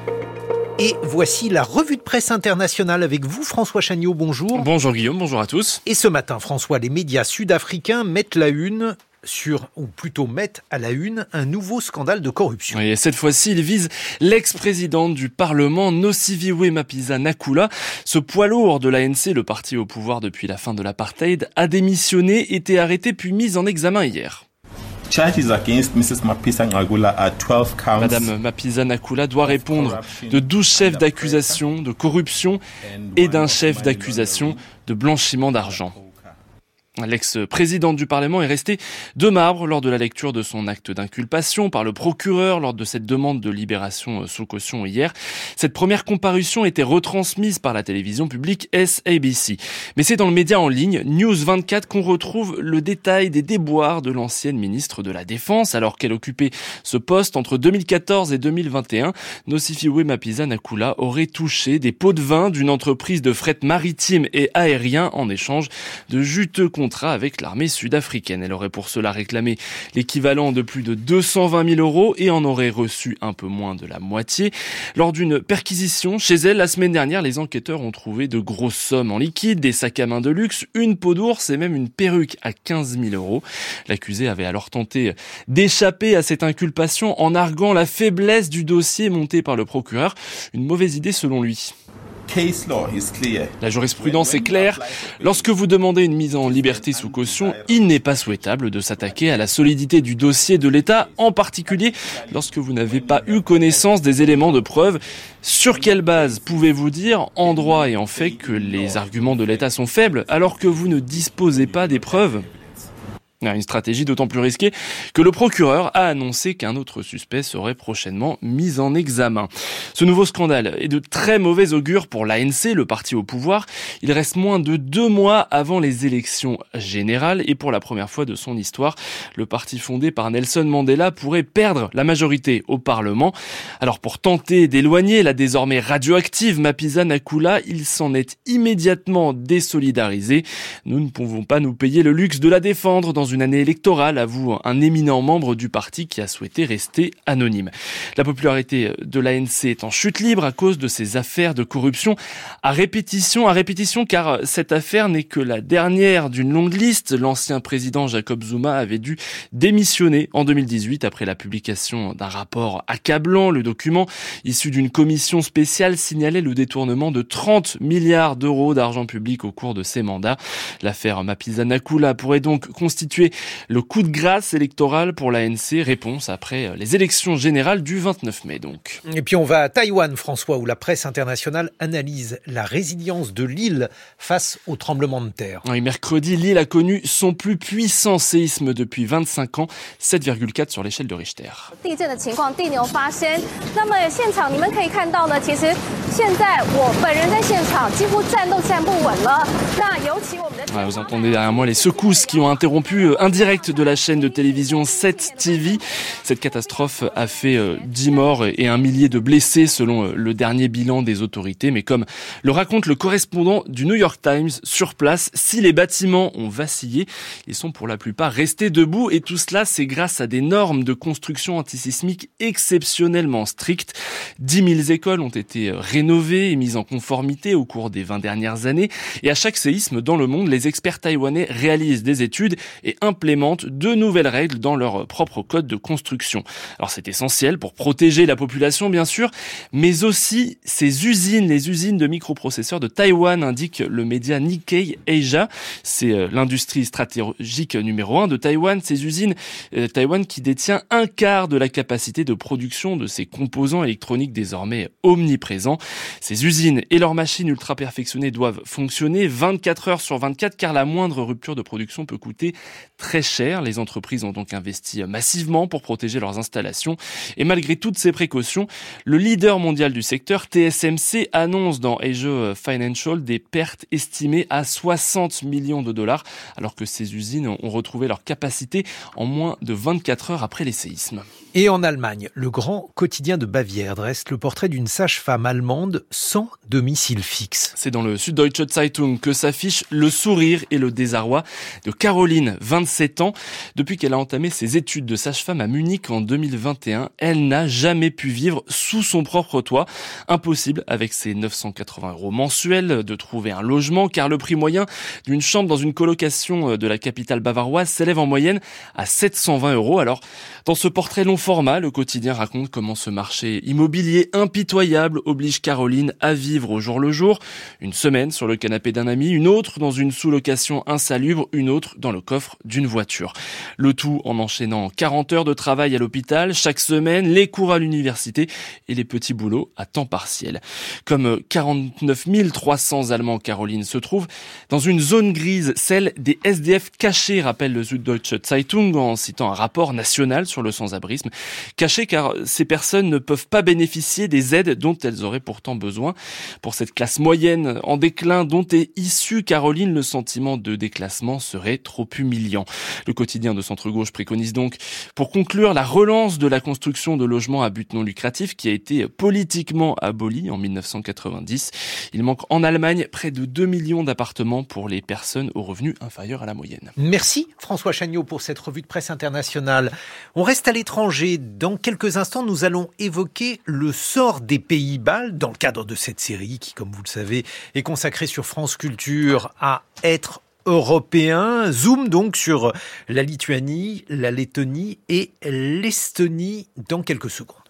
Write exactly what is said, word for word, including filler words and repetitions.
Et voici la revue de presse internationale avec vous, François Chagnot, bonjour. Bonjour Guillaume, bonjour à tous. Et ce matin, François, les médias sud-africains mettent la une sur, ou plutôt mettent à la une, un nouveau scandale de corruption. Et cette fois-ci, il vise l'ex-présidente du Parlement, Nosiviwe Mapisa-Naqula. Ce poids lourd de l'A N C, le parti au pouvoir depuis la fin de l'apartheid, a démissionné, été arrêté puis mis en examen hier. Charges against Missus Mapisa-Nqakula are twelve counts. Madame Mapisa-Naqula doit répondre de douze chefs d'accusation de corruption et d'un chef d'accusation de blanchiment d'argent. L'ex-présidente du Parlement est restée de marbre lors de la lecture de son acte d'inculpation par le procureur lors de cette demande de libération sous caution hier. Cette première comparution était retransmise par la télévision publique S A B C. Mais c'est dans le média en ligne News vingt-quatre qu'on retrouve le détail des déboires de l'ancienne ministre de la Défense alors qu'elle occupait ce poste entre deux mille quatorze et deux mille vingt et un. Nosiviwe Mapisa-Naqula aurait touché des pots de vin d'une entreprise de fret maritime et aérien en échange de juteux contrats avec l'armée sud-africaine. Elle aurait pour cela réclamé l'équivalent de plus de deux cent vingt mille euros et en aurait reçu un peu moins de la moitié. Lors d'une perquisition chez elle la semaine dernière, les enquêteurs ont trouvé de grosses sommes en liquide, des sacs à main de luxe, une peau d'ours et même une perruque à quinze mille euros. L'accusé avait alors tenté d'échapper à cette inculpation en arguant la faiblesse du dossier monté par le procureur. Une mauvaise idée selon lui. La jurisprudence est claire. Lorsque vous demandez une mise en liberté sous caution, il n'est pas souhaitable de s'attaquer à la solidité du dossier de l'État, en particulier lorsque vous n'avez pas eu connaissance des éléments de preuve. Sur quelle base pouvez-vous dire, en droit et en fait, que les arguments de l'État sont faibles alors que vous ne disposez pas des preuves ? Une stratégie d'autant plus risquée que le procureur a annoncé qu'un autre suspect serait prochainement mis en examen. Ce nouveau scandale est de très mauvais augure pour l'A N C, le parti au pouvoir. Il reste moins de deux mois avant les élections générales et pour la première fois de son histoire, le parti fondé par Nelson Mandela pourrait perdre la majorité au Parlement. Alors pour tenter d'éloigner la désormais radioactive Mapisa-Naqula, il s'en est immédiatement désolidarisé. Nous ne pouvons pas nous payer le luxe de la défendre dans une année électorale, avoue un éminent membre du parti qui a souhaité rester anonyme. La popularité de l'A N C est en chute libre à cause de ces affaires de corruption à répétition, à répétition car cette affaire n'est que la dernière d'une longue liste. L'ancien président Jacob Zuma avait dû démissionner en deux mille dix-huit après la publication d'un rapport accablant. Le document, issu d'une commission spéciale, signalait le détournement de trente milliards d'euros d'argent public au cours de ses mandats. L'affaire Mapisa-Naqula pourrait donc constituer le coup de grâce électoral pour l'A N C, réponse après les élections générales du vingt-neuf mai donc. Et puis on va à Taïwan, François, où la presse internationale analyse la résilience de l'île face au tremblement de terre. Oui, mercredi, l'île a connu son plus puissant séisme depuis vingt-cinq ans, sept virgule quatre sur l'échelle de Richter. Ouais, vous entendez derrière moi les secousses qui ont interrompu un direct de la chaîne de télévision sept T V. Cette catastrophe a fait dix morts et un millier de blessés selon le dernier bilan des autorités. Mais comme le raconte le correspondant du New York Times sur place, si les bâtiments ont vacillé, ils sont pour la plupart restés debout et tout cela c'est grâce à des normes de construction antisismique exceptionnellement strictes. dix mille écoles ont été rénovées et mises en conformité au cours des vingt dernières années et à chaque séisme dans le monde, les experts taïwanais réalisent des études et implémentent de nouvelles règles dans leur propre code de construction. Alors c'est essentiel pour protéger la population bien sûr, mais aussi ces usines, les usines de microprocesseurs de Taïwan, indique le média Nikkei Asia. C'est l'industrie stratégique numéro un de Taïwan. Ces usines, euh, Taïwan qui détient un quart de la capacité de production de ces composants électroniques désormais omniprésents. Ces usines et leurs machines ultra perfectionnées doivent fonctionner vingt-quatre heures sur vingt-quatre car la moindre rupture de production peut coûter très cher. Les entreprises ont donc investi massivement pour protéger leurs installations. Et malgré toutes ces précautions, le leader mondial du secteur, T S M C, annonce dans Asia Financial des pertes estimées à soixante millions de dollars, alors que ces usines ont retrouvé leur capacité en moins de vingt-quatre heures après les séismes. Et en Allemagne, le grand quotidien de Bavière dresse le portrait d'une sage-femme allemande sans domicile fixe. C'est dans le Süddeutsche Zeitung que s'affichent le sourire et le désarroi de Caroline, vingt-sept ans. Depuis qu'elle a entamé ses études de sage-femme à Munich en deux mille vingt et un, elle n'a jamais pu vivre sous son propre toit. Impossible avec ses neuf cent quatre-vingts euros mensuels de trouver un logement, car le prix moyen d'une chambre dans une colocation de la capitale bavaroise s'élève en moyenne à sept cent vingt euros. Alors, dans ce portrait long format, le quotidien raconte comment ce marché immobilier impitoyable oblige Caroline à vivre au jour le jour. Une semaine sur le canapé d'un ami, une autre dans une sous-location insalubre, une autre dans le coffre d'une voiture. Le tout en enchaînant quarante heures de travail à l'hôpital chaque semaine, les cours à l'université et les petits boulots à temps partiel. Comme quarante-neuf mille trois cents Allemands, Caroline se trouve dans une zone grise, celle des S D F cachés, rappelle le Süddeutsche Zeitung en citant un rapport national sur le sans-abrisme. Cachés car ces personnes ne peuvent pas bénéficier des aides dont elles auraient pourtant besoin. Pour cette classe moyenne en déclin dont est issue Caroline, le sentiment de déclassement serait trop humiliant. Le quotidien de centre-gauche préconise donc, pour conclure, la relance de la construction de logements à but non lucratif qui a été politiquement abolie en mille neuf cent quatre-vingt-dix. Il manque en Allemagne près de deux millions d'appartements pour les personnes aux revenus inférieurs à la moyenne. Merci François Chagnot pour cette revue de presse internationale. On reste à l'étranger. Dans quelques instants, nous allons évoquer le sort des Pays-Bas dans le cadre de cette série qui, comme vous le savez, est consacrée sur France Culture à être européen. Zoom donc sur la Lituanie, la Lettonie et l'Estonie dans quelques secondes.